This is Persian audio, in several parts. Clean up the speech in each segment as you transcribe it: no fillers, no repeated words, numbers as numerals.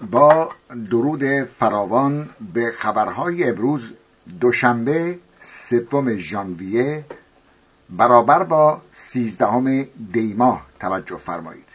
با درود فراوان به خبرهای امروز دوشنبه 3 ژانویه برابر با 13 دی ماه توجه فرمایید.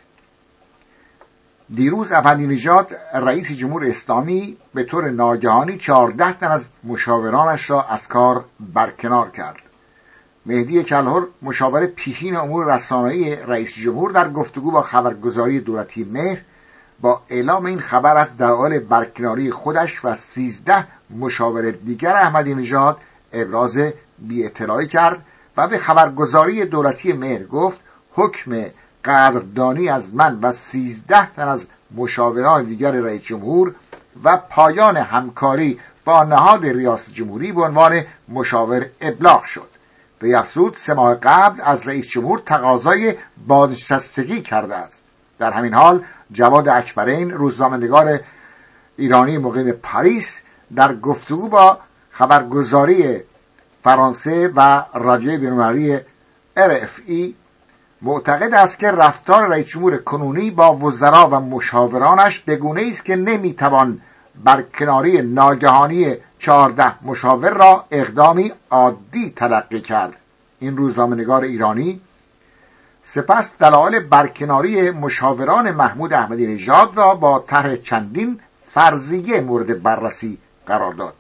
دیروز احمدی‌نژاد رئیس جمهور اسلامی به طور ناگهانی 14 تن از مشاورانش را از کار برکنار کرد. مهدی کلهر مشاور پیشین امور رسانه‌ای رئیس جمهور در گفتگو با خبرگزاری دولتی مهر با اعلام این خبر از دلایل برکناری خودش و 13 مشاور دیگر احمدی‌نژاد ابراز بی‌اطلاعی کرد و به خبرگزاری دولتی مهر گفت حکم قدردانی از من و 13 تن از مشاوران دیگر رئیس جمهور و پایان همکاری با نهاد ریاست جمهوری به عنوان مشاور ابلاغ شد. به افزود 3 ماه قبل از رئیس جمهور تقاضای بازنشستگی کرده است. در همین حال جواد اکبرین روزنامه‌نگار ایرانی مقیم پاریس در گفتگو با خبرگزاری فرانسه و رادیوی بین‌المللی RFI معتقد است که رفتار رئیس جمهور کنونی با وزرا و مشاورانش به گونه‌ای است که نمیتوان برکناری ناگهانی 14 مشاور را اقدامی عادی تلقی کرد. این روزنامه‌نگار ایرانی سپس دلایل برکناری مشاوران محمود احمدی‌نژاد را با طرح چندین فرضیه مورد بررسی قرار داد.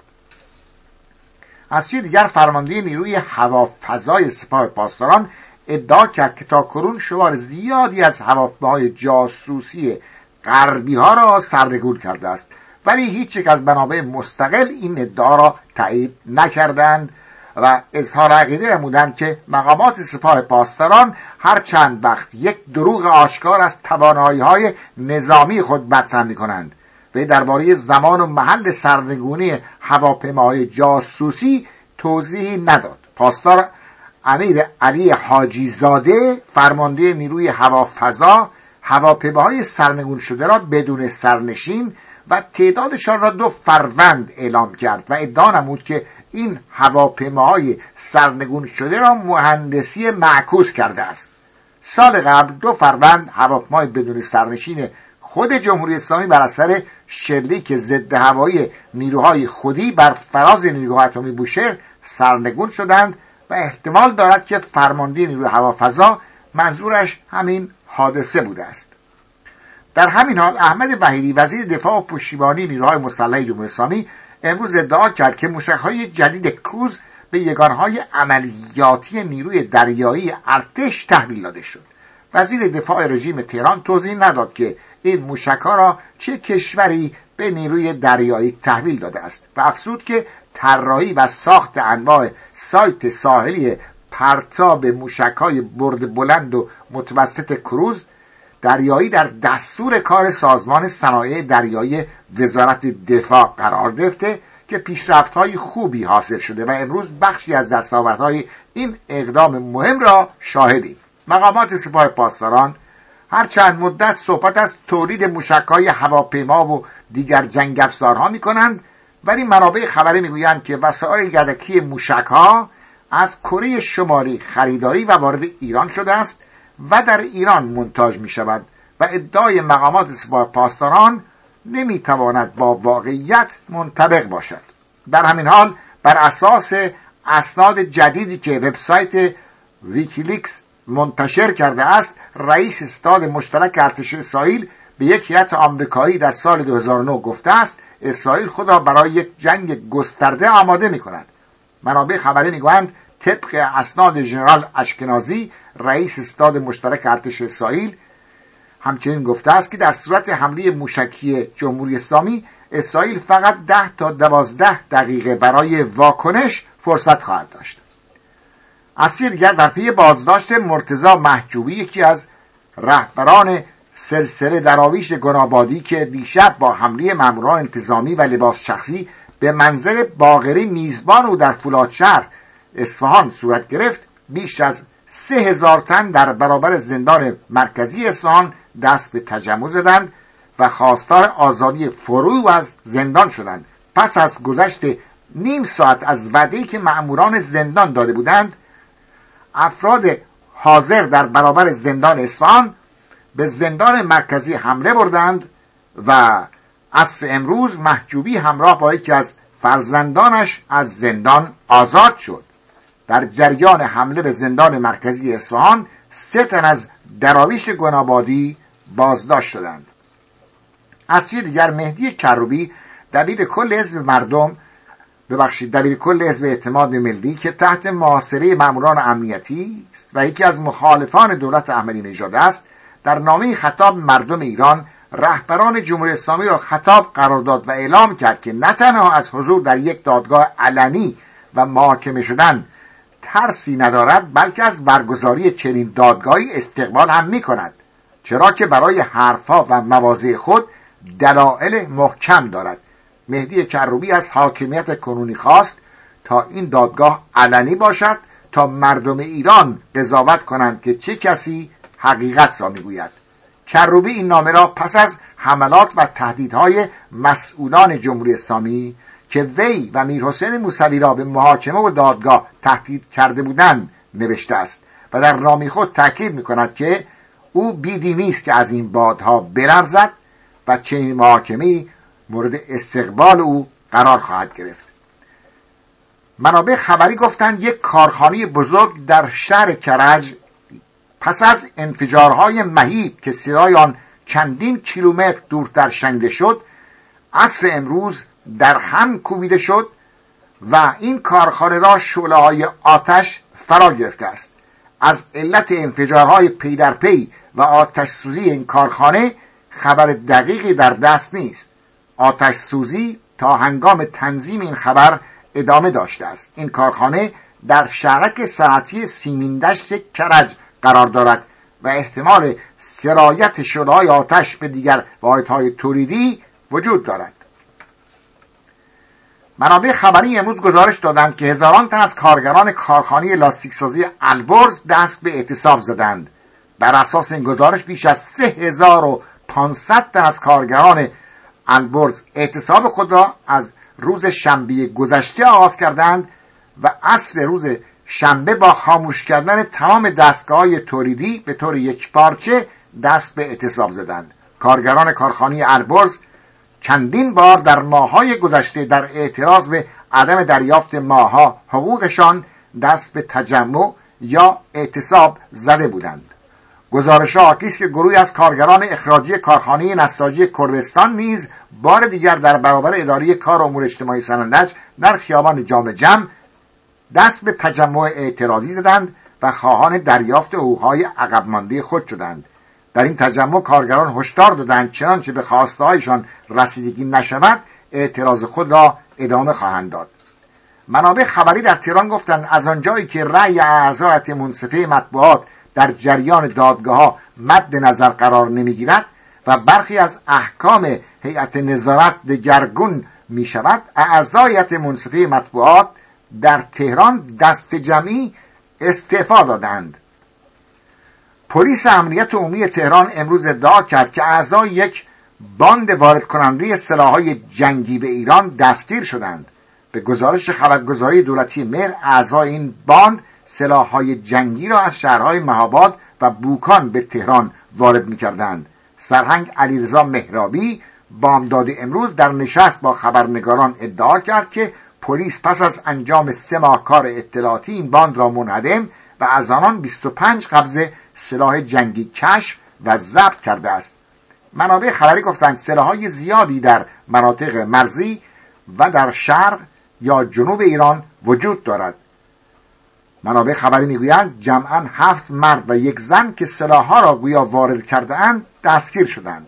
از سوی دیگر فرمانده نیروی هوافضای سپاه پاسداران ادعا کرد که تاکنون شمار زیادی از هواپیماهای جاسوسی غربی ها را سرنگون کرده است، ولی هیچ یک از منابع مستقل این ادعا را تایید نکردند و اظهار عقیده نمودند که مقامات سپاه پاسداران هر چند وقت یک دروغ آشکار از توانایی‌های نظامی خود مطرح می‌کنند و درباره زمان و محل سرنگونی هواپیماهای جاسوسی توضیحی نداد. پاسدار امیر علی حاجی زاده فرمانده نیروی هوافضا هواپیماهای سرنگون شده را بدون سرنشین و تعدادشان را 2 فروند اعلام کرد و ادعا نمود که این هواپیماهای سرنگون شده را مهندسی معکوس کرده است. سال قبل 2 فروند هواپیمای بدون سرنشین خود جمهوری اسلامی بر اثر شلیک ضد هوایی نیروهای خودی بر فراز نیروگاه اتمی بوشهر سرنگون شدند و احتمال دارد که فرمانده نیروی هوافضا منظورش همین حادثه بوده است. در همین حال احمد وحیدی وزیر دفاع و پشتیبانی نیروهای مسلح جمهوری اسلامی امروز ادعا کرد که موشک‌های جدید کروز به یگانهای عملیاتی نیروی دریایی ارتش تحویل داده شد. وزیر دفاع رژیم تهران توضیح نداد که این موشک‌ها را چه کشوری به نیروی دریایی تحویل داده است و افزود که طراحی و ساخت انواع سایت ساحلی پرتاب موشک‌های برد بلند و متوسط کروز دریایی در دستور کار سازمان صنایع دریایی وزارت دفاع قرار گرفته که پیشرفت‌های خوبی حاصل شده و امروز بخشی از دستاوردهای این اقدام مهم را شاهدیم. مقامات سپاه پاسداران هر چند مدت صحبت از تولید موشک‌های هواپیما و دیگر جنگ افزارها می‌کنند، ولی منابع خبری می‌گویند که وسایل یدکی موشک‌ها از کره شمالی خریداری و وارد ایران شده است و در ایران مونتاژ می‌شود و ادعای مقامات سپاه پاسداران نمی‌تواند با واقعیت منطبق باشد. در همین حال بر اساس اسناد جدیدی که وبسایت ویکیلیکس منتشر کرده است، رئیس ستاد مشترک ارتش اسرائیل به یک هیئت آمریکایی در سال 2009 گفته است اسرائیل خود را برای یک جنگ گسترده آماده می‌کند. منابع خبری می‌گویند طبق اسناد ژنرال اشکنازی رئیس ستاد مشترک ارتش اسرائیل همچنین گفته است که در صورت حمله موشکی جمهوری اسلامی اسرائیل فقط 10 تا 12 دقیقه برای واکنش فرصت خواهد داشت. از سوی دیگر در پی بازداشت مرتضی محجوبی یکی از رهبران سلسله دراویش گنابادی که دیشب با حمله ماموران انتظامی و لباس شخصی به منزل باقری میزبان او در فولادشهر اصفهان صورت گرفت، بیش از 3000 تن در برابر زندان مرکزی اصفهان دست به تجمع زدند و خواستار آزادی فوری از زندان شدند. پس از گذشت نیم ساعت از وعده‌ای که مأموران زندان داده بودند، افراد حاضر در برابر زندان اصفهان به زندان مرکزی حمله بردند و عصر امروز محجوبی همراه با یکی از فرزندانش از زندان آزاد شد. در جریان حمله به زندان مرکزی اصفهان 3 تن از دراویش گنابادی بازداشت شدند. از سوی دیگر مهدی کروبی دبیر کل حزب اعتماد ملی که تحت محاصره ماموران امنیتی است و یکی از مخالفان دولت احمدی نژاد است، در نامه خطاب مردم ایران رهبران جمهوری اسلامی را خطاب قرار داد و اعلام کرد که نه تنها از حضور در یک دادگاه علنی و محاکمه شدن ترسی ندارد، بلکه از برگزاری چنین دادگاهی استقبال هم می‌کند، چرا که برای حرفها و مواضع خود دلایل محکم دارد. مهدی کروبی از حاکمیت کنونی خواست تا این دادگاه علنی باشد تا مردم ایران قضاوت کنند که چه کسی حقیقت را میگوید. کروبی این نامه را پس از حملات و تهدیدهای مسئولان جمهوری اسلامی که وی و میرحسین موسوی را به محاکمه و دادگاه تهدید کرده بودند نوشته است و در نامه خود تاکید می‌کند که او بیدینی است که از این بادها بلرزد و چنین محاکمه‌ای مورد استقبال او قرار خواهد گرفت. منابع خبری گفتند یک کارخانه بزرگ در شهر کرج پس از انفجارهای مهیب که صدای آن چندین کیلومتر دورتر شنیده شد، عصر امروز در هم کوبیده شد و این کارخانه را شعله‌های آتش فرا گرفته است. از علت انفجارهای پی در پی و آتش سوزی این کارخانه خبر دقیقی در دست نیست. آتش سوزی تا هنگام تنظیم این خبر ادامه داشته است. این کارخانه در شهرک صنعتی سیمین-دشت کرج قرار دارد و احتمال سرایت شعله‌های آتش به دیگر واحدهای تولیدی وجود دارد. منابع خبری امروز گزارش دادند که هزاران تن از کارگران کارخانه لاستیکسازی البرز دست به اعتصاب زدند. بر اساس این گزارش بیش از 3500 تن از کارگران البرز اعتصاب خود را از روز شنبه گذشته آغاز کردند و عصر روز شنبه با خاموش کردن تمام دستگاه‌های تولیدی به طور یکپارچه دست به اعتصاب زدند. کارگران کارخانه البرز چندین بار در ماه‌های گذشته در اعتراض به عدم دریافت ماه‌ها حقوقشان دست به تجمع یا اعتصاب زده بودند. گزارش‌ها حاکی است که گروهی از کارگران اخراجی کارخانه نساجی کردستان نیز بار دیگر در برابر اداره کار امور اجتماعی سنندج در خیابان جام جم دست به تجمع اعتراضی زدند و خواهان دریافت حقوق‌های عقب مانده خود شدند. در این تجمع کارگران هشدار دادند چنانچه به خواسته‌هایشان رسیدگی نشود اعتراض خود را ادامه خواهند داد. منابع خبری در تهران گفتند از آنجایی که رأی اعضای هیئت منصفه مطبوعات در جریان دادگاه‌ها مد نظر قرار نمی‌گیرد و برخی از احکام هیئت نظارت دگرگون می‌شود، اعضای هیئت منصفه مطبوعات در تهران دست جمعی استعفا دادند. پلیس امنیت عمومی تهران امروز ادعا کرد که اعضای یک باند وارد کننده سلاح‌های جنگی به ایران دستگیر شدند. به گزارش خبرگزاری دولتی مهر، اعضای این باند سلاح‌های جنگی را از شهرهای مهاباد و بوکان به تهران وارد می‌کردند. سرهنگ علیرضا مهرابی بامداد امروز در نشست با خبرنگاران ادعا کرد که پلیس پس از انجام 3 ماه کار اطلاعاتی این باند را منهدم و از آنان 25 قبضه سلاح جنگی کشف و ضبط کرده است. منابع خبری گفتند سلاح‌های زیادی در مناطق مرزی و در شرق یا جنوب ایران وجود دارد. منابع خبری میگویند جمعاً 7 مرد و 1 زن که سلاح‌ها را گویا وارد کرده اند دستگیر شدند.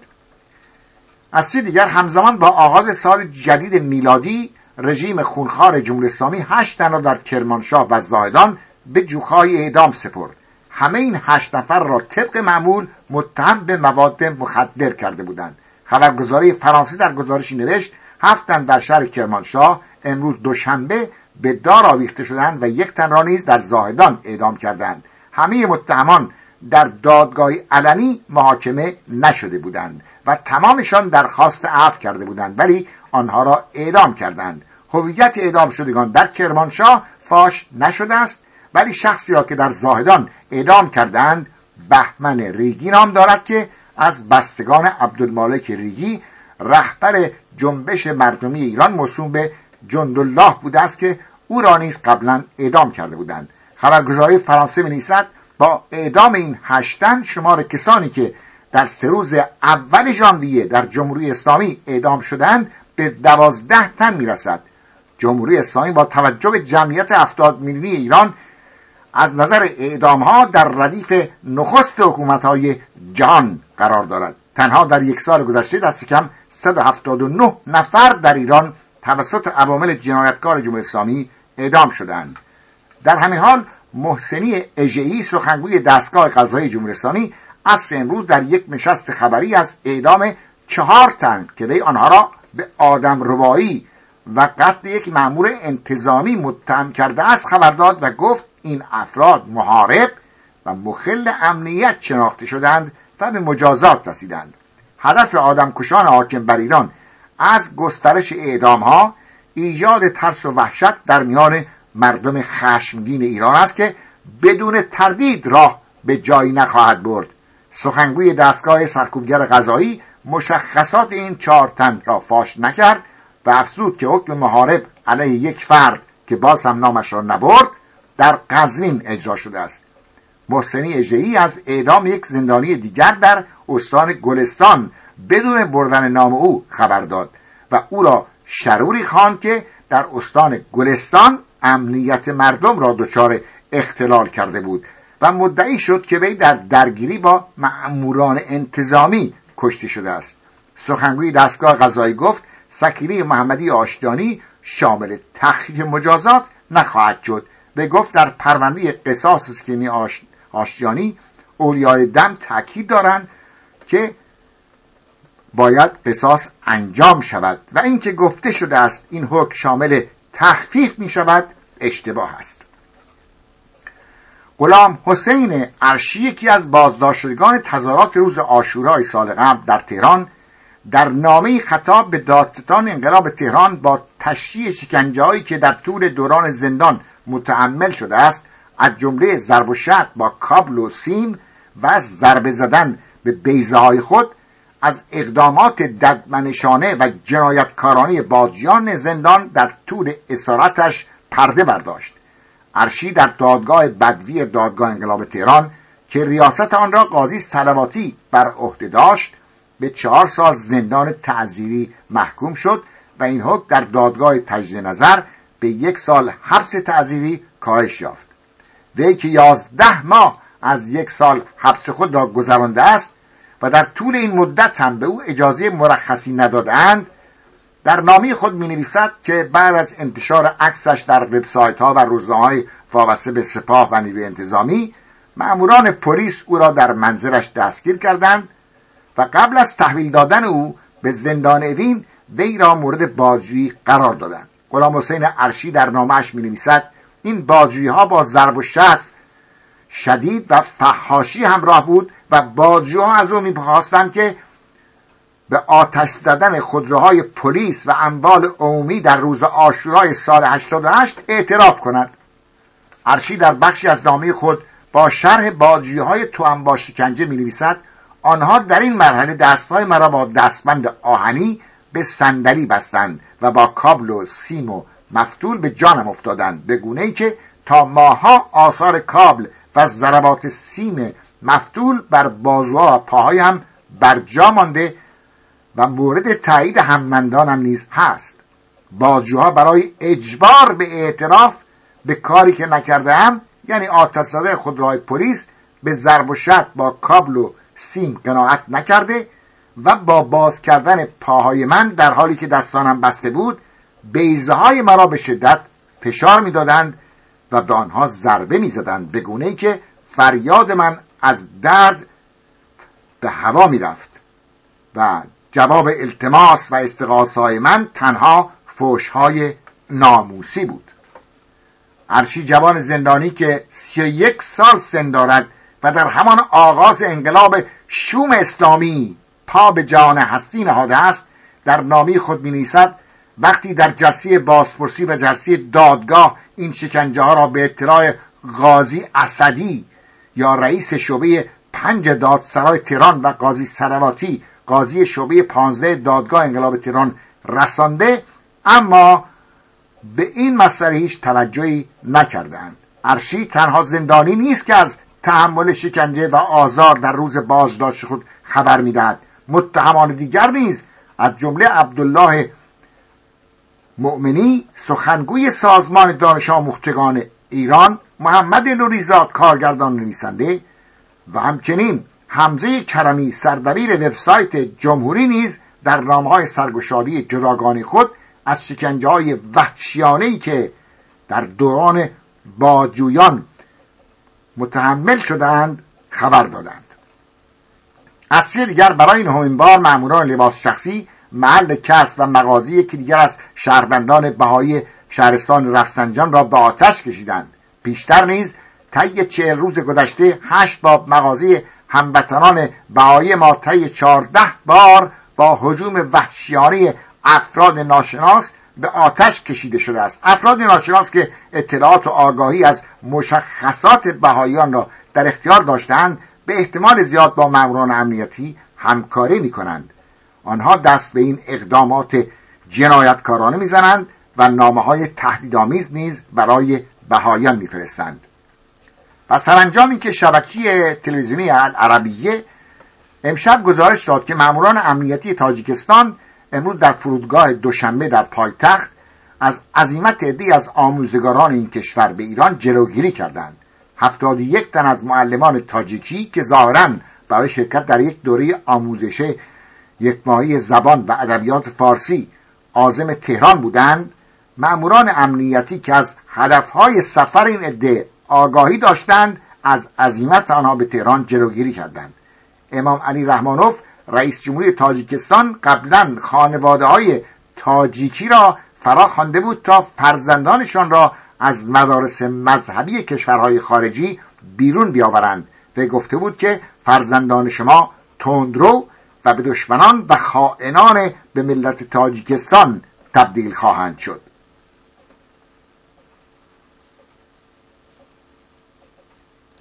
از سوی دیگر همزمان با آغاز سال جدید میلادی رژیم خونخوار جمهوری اسلامی 8 تن را در کرمانشاه و زاهدان به جوخه‌های اعدام سپرد. همه این 8 نفر را طبق معمول متهم به مواد مخدر کرده بودند. خبرگزاری فرانسه در گزارشی نوشت 7 تن در شهر کرمانشاه امروز دوشنبه به دار آویخته شدند و 1 تن را نیز در زاهدان اعدام کردند. همه متهمان در دادگاه علنی محاکمه نشده بودند و تمامشان درخواست عفو کرده بودند، ولی آنها را اعدام کردند. هویت اعدام شدگان در کرمانشاه فاش نشده است، ولی شخصی را که در زاهدان اعدام کردند بهمن ریگی نام دارد که از بستگان عبدالمالک ریگی رهبر جنبش مردمی ایران موسوم به جندالله بوده است که او را نیز قبلا اعدام کرده بودند. خبرگزاری فرانسه می‌نویسد با اعدام این 8 تن شمار کسانی که در 3 روز اول ژانویه در جمهوری اسلامی اعدام شدند به 12 تن میرسد. جمهوری اسلامی با توجه به جمعیت 70 میلیونی ایران از نظر اعدام‌ها در ردیف نخست حکومت‌های جهان قرار دارد. تنها در 1 سال گذشته دست کم 179 نفر در ایران توسط عوامل جنایتکار جمهوری اسلامی اعدام شدند. در همین حال محسنی اژه‌ای سخنگوی دستگاه قضایی جمهوری اسلامی عصر امروز در یک نشست خبری از اعدام 4 تن که وی آنها را به آدمربایی و قتل یک مأمور انتظامی متهم کرده است خبر داد و گفت این افراد محارب و مخل امنیت شناخته شدند و به مجازات رسیدند. هدف آدمکشان حاکم بر ایران از گسترش اعدام‌ها ایجاد ترس و وحشت در میان مردم خشمگین ایران است که بدون تردید راه به جایی نخواهد برد. سخنگوی دستگاه سرکوبگر قضایی مشخصات این 4 تن را فاش نکرد و افزود که حکم محارب علیه یک فرد که باز هم نامش را نبرد در قزوین اجرا شده است. محسنی اژه‌ای از اعدام یک زندانی دیگر در استان گلستان بدون بردن نام او خبر داد و او را شروری خواند که در استان گلستان امنیت مردم را دچار اختلال کرده بود و مدعی شد که وی در درگیری با مأموران انتظامی کشته شده است. سخنگوی دستگاه قضایی گفت سکینه محمدی آشتیانی شامل تخفیف مجازات نخواهد شد و گفت در پرونده قصاص سکینه آشتیانی اولیای دم تاکید دارند که باید قصاص انجام شود و اینکه گفته شده است این حکم شامل تخفیف می شود اشتباه است. غلام حسین عرشی یکی از بازداشتگان تظاهرات روز عاشورای سال قبل در تهران در نامه خطاب به دادستان انقلاب تهران با تشریح شکنجه‌هایی که در طول دوران زندان متحمل شده است از جمله ضرب و شتم با کابل و سیم و ضربه زدن به بیضه‌های خود از اقدامات ددمنشانه و جنایتکارانه بازجویان زندان در طول اسارتش پرده برداشت. عرشی در دادگاه بدوی دادگاه انقلاب تهران که ریاست آن را قاضی صلواتی بر عهده داشت به 4 سال زندان تعزیری محکوم شد و این حکم در دادگاه تجدید نظر به 1 سال حبس تعزیری کاهش یافت. وی که 11 ماه از 1 سال حبس خود را گذرانده است و در طول این مدت هم به او اجازه مرخصی ندادند، در نامه خود می‌نویسد که بعد از انتشار عکسش در وبسایت‌ها و روزنامه‌های وابسته به سپاه و نیروی انتظامی، مأموران پلیس او را در منزلش دستگیر کردند و قبل از تحویل دادن او به زندان اوین وی را مورد بازجویی قرار دادند. غلام حسین عرشی در نامه‌اش می‌نویسد این بازجویی‌ها با ضرب و شتم شدید و فحاشی همراه بود و بازجوها از او می‌خواستند که به آتش زدن خودروهای پلیس و اموال عمومی در روز عاشورای سال 88 اعتراف کند. عرشی در بخشی از نامه خود با شرح بازجویی‌های توأم با شکنجه می‌نویسد آنها در این مرحله دستهای مرا با دستبند آهنی به صندلی بستند و با کابل و سیم و مفتول به جانم افتادند به گونه‌ای که تا ماه‌ها آثار کابل و ضربات سیم مفتول بر بازوها و پاهایم بر جا مانده و مورد تایید هممندانم نیز هست. بازجوها برای اجبار به اعتراف به کاری که نکرده‌ام، یعنی آتش زدن خودروهای پلیس، به ضرب و شتم با کابل و سیم قناعت نکرده و با باز کردن پاهای من در حالی که دستانم بسته بود بیضه‌های مرا به شدت فشار می‌دادند و به آنها ضربه می‌زدند به گونه‌ای که فریاد من از درد به هوا می‌رفت و جواب التماس و استغاثه‌های من تنها فحش‌های ناموسی بود. عرشی جوان زندانی که 31 سال سن دارد و در همان آغاز انقلاب شوم اسلامی پا به جان هستی نهاده است در نامه خود می‌نویسد وقتی در جلسه بازپرسی و جلسه دادگاه این شکنجه ها را به اطلاع قاضی اسدی یا رئیس شعبه 5 دادسرای تهران و قاضی صلواتی قاضی شعبه 15 دادگاه انقلاب تهران رسانده، اما به این مسئله هیچ توجهی نکردند. ارشید تنها زندانی نیست که از تحمل شکنجه و آزار در روز بازداشت خود خبر میدهد، متهمان دیگر نیز از جمله عبدالله مؤمنی سخنگوی سازمان دانش آموختگان ایران، محمد نوریزاد کارگردان نویسنده و همچنین حمزه کرمی سردبیر وبسایت جمهوری نیز در نامه‌های سرگشادی جداگانه خود از شکنجه‌های وحشیانه‌ای که در دوران بازجویان متحمل شدند خبر دادند. از سوی دیگر برای نهمین بار ماموران لباس شخصی محل کسب و مغازه یکی دیگر از شهروندان بهایی شهرستان رفسنجان را به آتش کشیدند. پیشتر نیز طی 40 روز گذشته 8 باب مغازه هموطنان بهایی ما طی 14 بار با هجوم وحشیانه افراد ناشناس به آتش کشیده شده است. افراد ناشناس که اطلاعات و آگاهی از مشخصات بهاییان را در اختیار داشتند به احتمال زیاد با ماموران امنیتی همکاری می‌کنند. آنها دست به این اقدامات جنایتکارانه می‌زنند و نامه‌های تهدیدآمیز نیز برای بهاییان می‌فرستند. و سرانجام اینکه شبکه تلویزیونی العربیه امشب گزارش داد که ماموران امنیتی تاجیکستان امروز در فرودگاه دوشنبه در پایتخت از عزیمت عده‌ای از آموزگاران این کشور به ایران جلوگیری کردند. 71 تن از معلمان تاجیکی که ظاهراً برای شرکت در یک دوره آموزش یک ماهه زبان و ادبیات فارسی عازم تهران بودند، ماموران امنیتی که از هدفهای سفر این عده آگاهی داشتند از عزیمت آنها به تهران جلوگیری کردند. امام علی رحمانوف رئیس جمهوری تاجیکستان قبلا خانواده‌های تاجیکی را فرا خوانده بود تا فرزندانشان را از مدارس مذهبی کشورهای خارجی بیرون بیاورند و گفته بود که فرزندان شما تندرو و به دشمنان و خائنان به ملت تاجیکستان تبدیل خواهند شد.